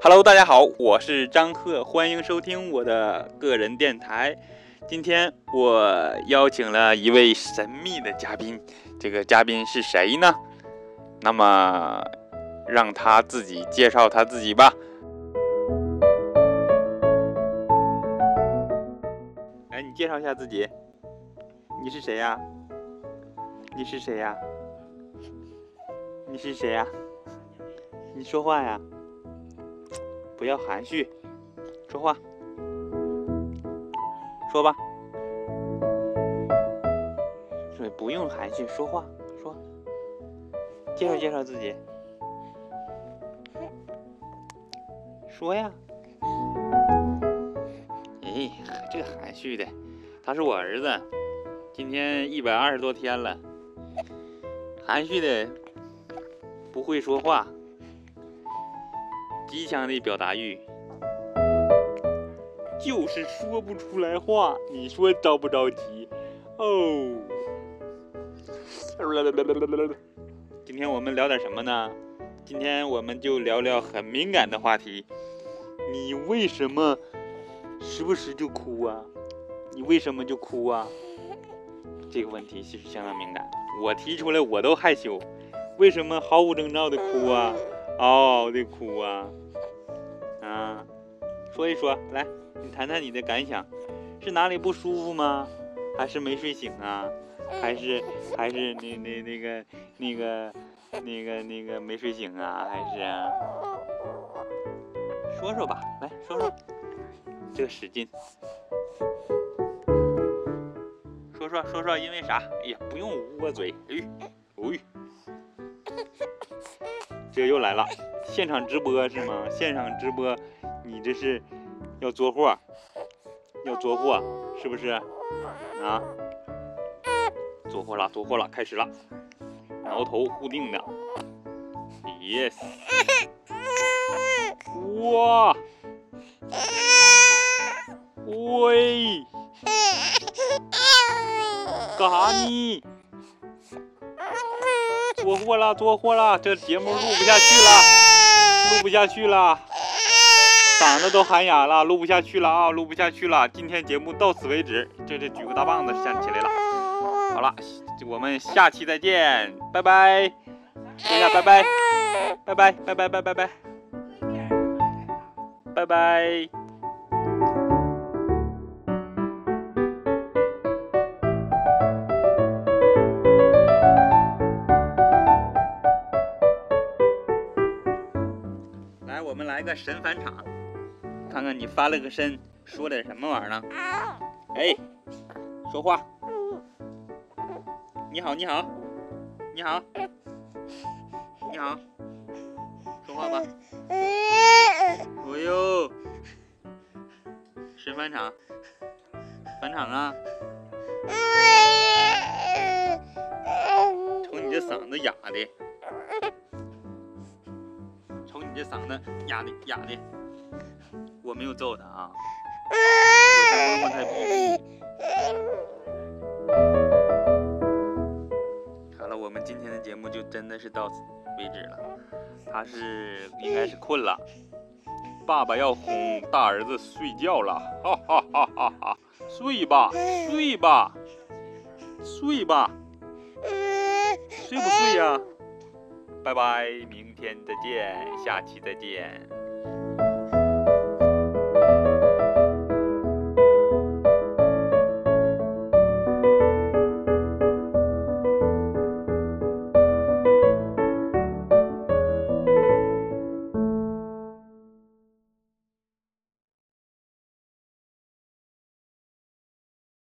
Hello， 大家好，我是张赫，欢迎收听我的个人电台。今天我邀请了一位神秘的嘉宾，这个嘉宾是谁呢？那么让他自己介绍他自己吧。来，你介绍一下自己，你是谁呀？你是谁呀？你是谁呀？你说话呀，不要含蓄，说话，说吧，不用含蓄，说话，说，介绍自己，说呀。哎，这个含蓄的，他是我儿子，今天120多天了，含蓄的，不会说话，极强的表达欲，就是说不出来话，你说着不着急？哦，今天我们聊点什么呢？今天我们就聊聊很敏感的话题。你为什么时不时就哭啊？你为什么就哭啊？这个问题其实相当敏感，我提出来我都害羞。为什么毫无征兆的哭啊？嗷嗷的哭啊？啊，说一说，来，你谈谈你的感想，是哪里不舒服吗？还是没睡醒啊？还是那个没睡醒啊？还是啊？说说吧，来说说，这个使劲，说说，因为啥？哎呀，不用捂嘴，这又来了，现场直播是吗？现场直播，你这是要作货，是不是？啊，作货了，开始了，挠头固定的 ，yes， 哇，喂，干啥呢？作货了，这节目录不下去了，嗓子都喊哑了，录不下去了，今天节目到此为止，这举个大棒子站起来了。好了，我们下期再见，拜拜，说一下拜拜，拜拜，拜拜。来，我们来个神返场，看看你翻了个身，说点什么玩意儿呢？哎，说话。你好，说话吧。哎呦，神返场啊！瞅你这嗓子哑的，我没有揍他啊，我在摸他屁屁。好了，我们今天的节目就真的是到此为止了。他应该是困了，爸爸要哄大儿子睡觉了，哈哈哈哈哈！睡吧，睡不睡呀？拜拜，明天再见，下期再见。